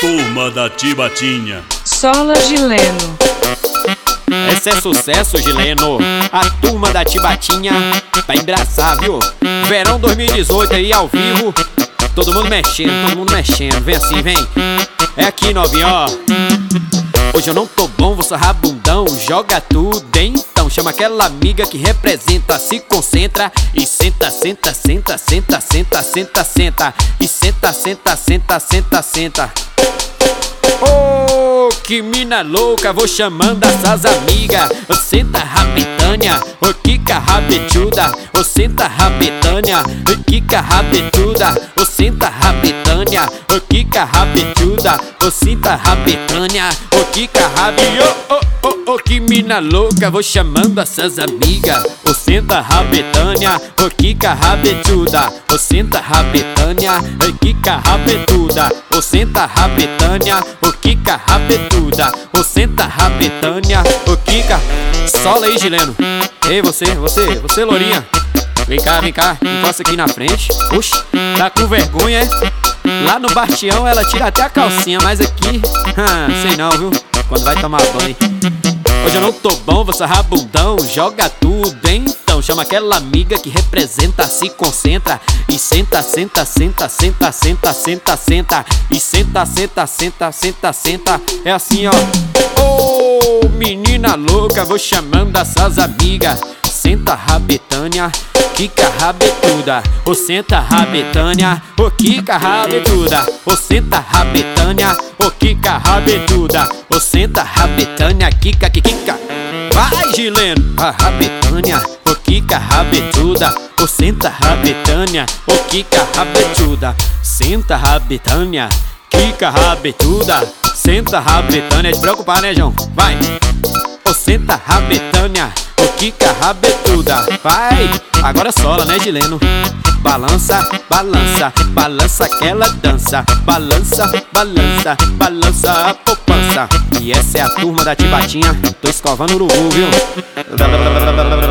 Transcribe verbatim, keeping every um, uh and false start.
Turma da Tibatinha. Sola Gileno. Esse é sucesso, Gileno. A Turma da Tibatinha tá engraçado, viu? Verão dois mil e dezoito aí ao vivo. Todo mundo mexendo, todo mundo mexendo. Vem assim, vem. É aqui, novinho, ó. Hoje eu não tô bom, vou sarrar bundão. Joga tudo, então chama aquela amiga que representa. Se concentra e senta, senta, senta, senta, senta, senta, senta. E senta, senta, senta, senta, senta. Oh, que mina louca, vou chamando essas amigas. Ô, senta rabetânia, ô, quica rabetuda. Ô, senta rabetânia, ô, quica rabetuda. Ô, senta rabetânia, ô, quica rabetuda. Ô, senta rabetânia, ô, quica rabe. Oh, oh, oh, oh, que mina louca, vou chamando essas amigas. Ô, senta rabetânia, ô, quica rabetuda. Ô, senta rabetânia, ô, quica rabetuda. Ô, senta rabetânia, ô, quica rabetuda. Ô, senta rabetânia, ô, quica. Sola aí, Gileno. Ei, você, você, você, lourinha. Vem cá, vem cá, encosta aqui na frente. Oxi, tá com vergonha, é? Lá no Bastião ela tira até a calcinha, mas aqui, ah, sei não, viu? Quando vai tomar banho. Hoje eu não tô bom, vou sarrar bundão. Joga tudo, então chama aquela amiga que representa. Se concentra e senta, senta, senta, senta, senta, senta, senta. E senta, senta, senta, senta, senta. É assim, ó. Ô, menina louca, vou chamando essas amigas. Senta rabetânia, quica rabetuda. Ô, senta rabetânia, ô, quica rabetuda. Ô, senta rabetânia, ô, quica rabetuda. Ô, senta rabetânia, quica, quica. Vai, Gileno. A rabetânia, ô, quica rabetuda. Ô, senta rabetânia, ô, quica rabetuda. Senta rabetânia, quica rabetuda. Senta rabetânia, é de preocupar, né, João? Vai. Ô, senta rabetânia, ô, quica rabetuda. Vai, agora sola, né, Gileno? Balança, balança, balança aquela dança. Balança, balança, balança a poupança. E essa é a Turma da Tibatinha. Tô escovando o urubu, viu?